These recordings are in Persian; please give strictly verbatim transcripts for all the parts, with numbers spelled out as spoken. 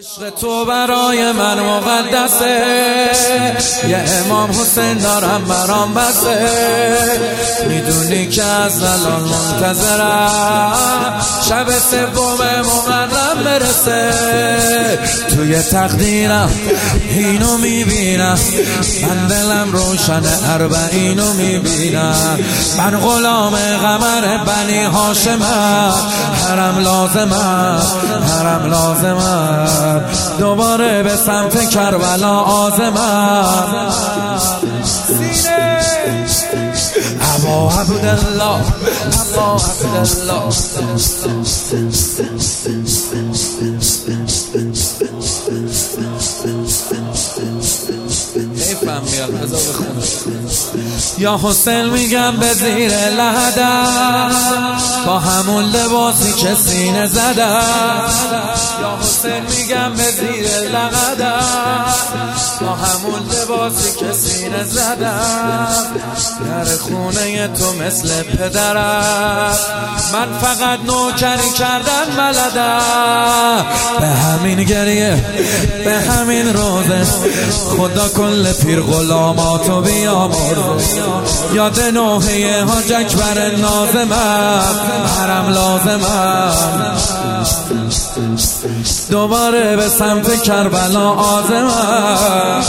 عشق تو برای من مقدسه، یه امام حسین دارم برام بسه. میدونی که از الان منتظرم شب سوم محرم برسه. توی تقدیرم اینو میبینم، من دلم روشن اربعینو میبینم. من غلام قمر بنی هاشمم، حرم لازمم حرم لازمم. دوباره به سمت کربلا آزمم. سینه ابا عبدالله ابا عبدالله. حیفم میاد بذار بخونم. یا حسین میگم به زیر لحدم، با همون لباسی که سینه زدم. یا حسین میگم به زیر لحدم، با همون لباسی که سینه زدم. در خونه تو مثل پدرم، من فقط نوکری کردن بلدم. به همین گریه به همین روزه، خدا کل پیر غلاماتو بیامرزه. یاد نوحه حاج اکبر نازمم، حرم لازمم. دوباره به سمت کربلا آزمم.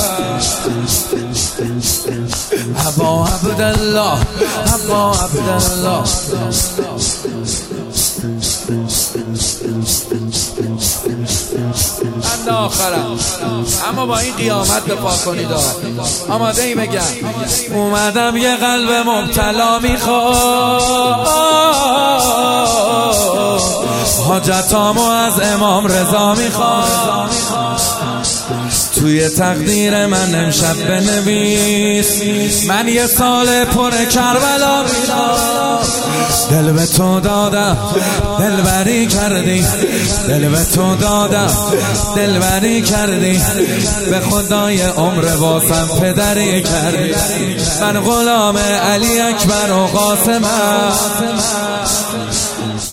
ابا عبدالله ابا عبدالله. من آخرم، اما با این قیامت دفاع کنید. آماده ای بگم اومدم یه قلب مبتلا میخواد، حاجتامو از امام رضا میخواد. توی تقدیر من امشب بنویس، من یه سال پر کربلا میدم. دل به تو دادم دلبری کردی، دل به تو دادم دلبری کردی. به خدای عمر واسم پدری کردی. من غلام علی اکبر و قاسمم.